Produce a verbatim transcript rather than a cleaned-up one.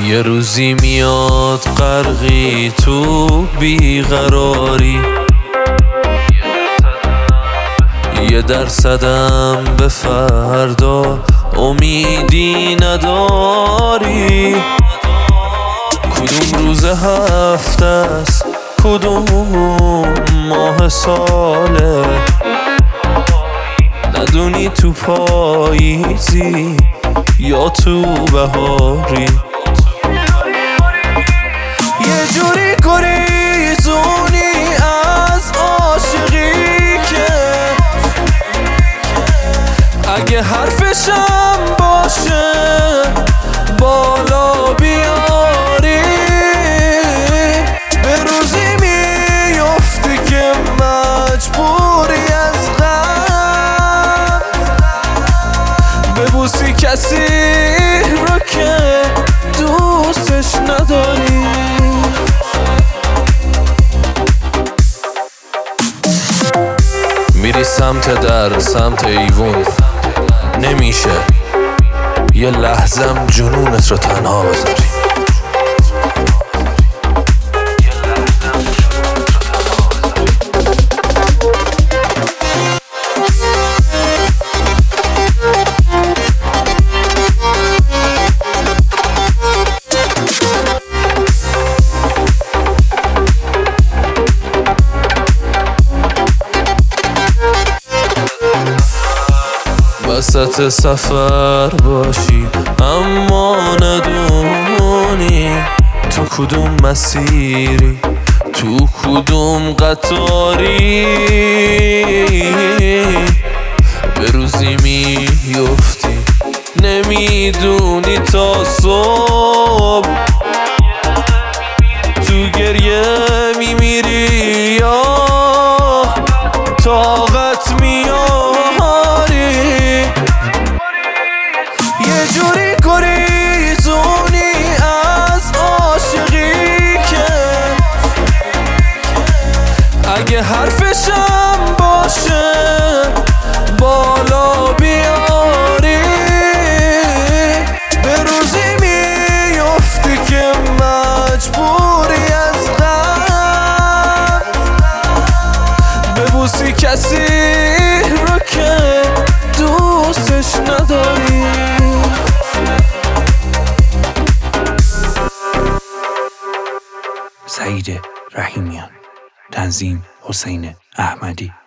یه روزی میاد غرقی تو بیقراری، یه درصدم به فردا امیدی نداری. کدوم روز هفته است، کدوم ماه ساله، ندونی تو پاییزی یا تو بهاری. یه جوری گریزونی از عاشقی که اگه حرفشم باشه بالا بیاری. به روزی میفتی که مجبوری از غم ببوسی کسی رو که دوستش نداری. میری سمت در سمت ایوون، نمیشه یه لحظم جنونت رو تنها بذاری. وسط سفر باشی اما ندونی تو کدوم مسیری، تو کدوم قطاری. به روزی میفتی نمیدونی تا صبح، تو گریه میمیری یا طاقت میاری. یه جوری گریزونی از عاشقی که اگه حرفشم باشه بالا بیاری. به روزی میفتی که مجبوری از غم ببوسی کسی رو که دوستش نداری. سعید رحیمیان، تنظیم حسین احمدی.